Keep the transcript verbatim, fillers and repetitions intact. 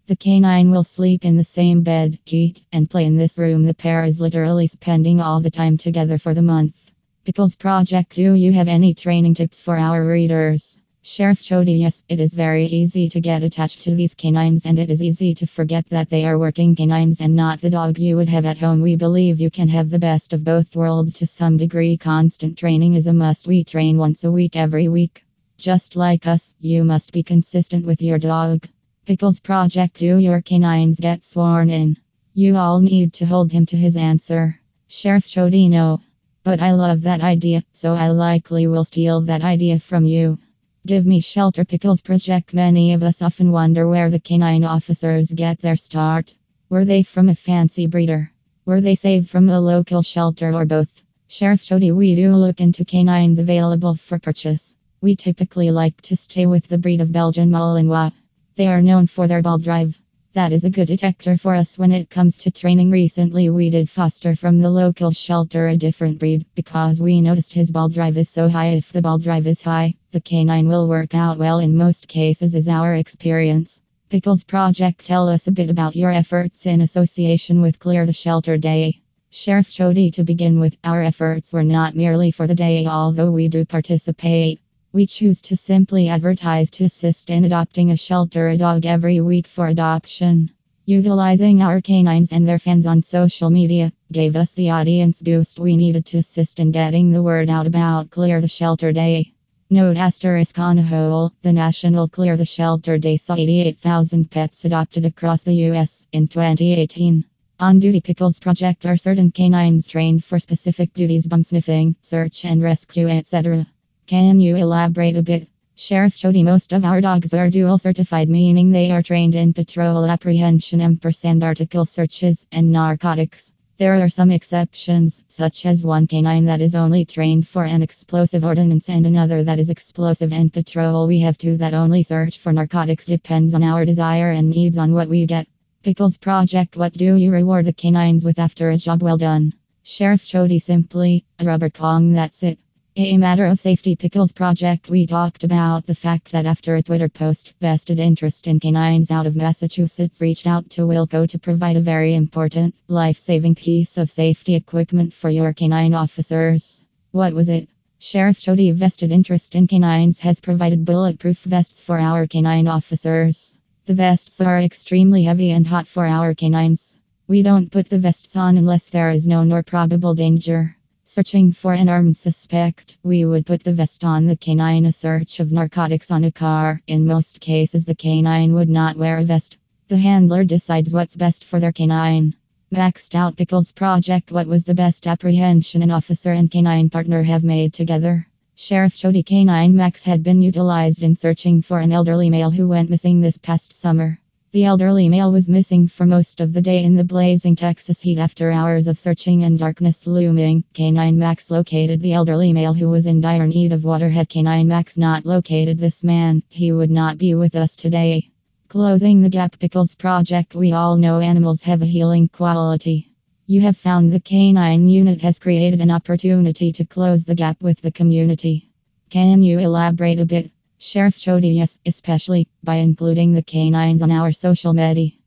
The canine will sleep in the same bed, eat, and play in this room. The pair is literally spending all the time together for the month. Pickles Project. Do you have any training tips for our readers? Sheriff Chody. Yes, it is very easy to get attached to these canines, and it is easy to forget that they are working canines and not the dog you would have at home. We believe you can have the best of both worlds to some degree. Constant training is a must. We train once a week every week. Just like us, you must be consistent with your dog. Pickles Project. Do your canines get sworn in? You all need to hold him to his answer. Sheriff Chody. No. But I love that idea, so I likely will steal that idea from you. Give me shelter. Pickles Project. Many of us often wonder where the canine officers get their start. Were they from a fancy breeder? Were they saved from a local shelter, or both? Sheriff Chody. We do look into canines available for purchase. We typically like to stay with the breed of Belgian Malinois. They are known for their ball drive. That is a good detector for us when it comes to training. Recently we did foster from the local shelter a different breed because we noticed his ball drive is so high. If the ball drive is high, the canine will work out well in most cases, is our experience. Pickles Project. Tell us a bit about your efforts in association with Clear the Shelter Day. Sheriff Chody. To begin with, our efforts were not merely for the day, although we do participate. We choose to simply advertise to assist in adopting a shelter a dog every week for adoption. Utilizing our canines and their fans on social media gave us the audience boost we needed to assist in getting the word out about Clear the Shelter Day. Note asterisk on a whole, the National Clear the Shelter Day saw eighty-eight thousand pets adopted across the U S in twenty eighteen. On duty Pickles Project are certain canines trained for specific duties: bum sniffing, search and rescue, et cetera. Can you elaborate a bit? Sheriff Chody. Most of our dogs are dual certified, meaning they are trained in patrol apprehension, ampersand article searches, and narcotics. There are some exceptions, such as one canine that is only trained for an explosive ordinance and another that is explosive and patrol. We have two that only search for narcotics. Depends on our desire and needs on what we get. Pickles Project. What do you reward the canines with after a job well done? Sheriff Chody. Simply a rubber Kong, that's it. A matter of safety. Pickles Project. We talked about the fact that after a Twitter post, Vested Interest in Canines out of Massachusetts reached out to Wilco to provide a very important, life-saving piece of safety equipment for your canine officers. What was it? Sheriff Chody. Vested Interest in Canines has provided bulletproof vests for our canine officers. The vests are extremely heavy and hot for our canines. We don't put the vests on unless there is known or probable danger. Searching for an armed suspect, we would put the vest on the canine. A search of narcotics on a car, in most cases the canine would not wear a vest. The handler decides what's best for their canine. Maxed out. Pickles Project. What was the best apprehension an officer and canine partner have made together? Sheriff Chody. Canine Max had been utilized in searching for an elderly male who went missing this past summer. The elderly male was missing for most of the day in the blazing Texas heat. After hours of searching and darkness looming, Canine Max located the elderly male who was in dire need of water. Had Canine Max not located this man, he would not be with us today. Closing the gap. Pickles Project. We all know animals have a healing quality. You have found the canine unit has created an opportunity to close the gap with the community. Can you elaborate a bit? Sheriff Chody. Yes, especially by including the canines on our social media.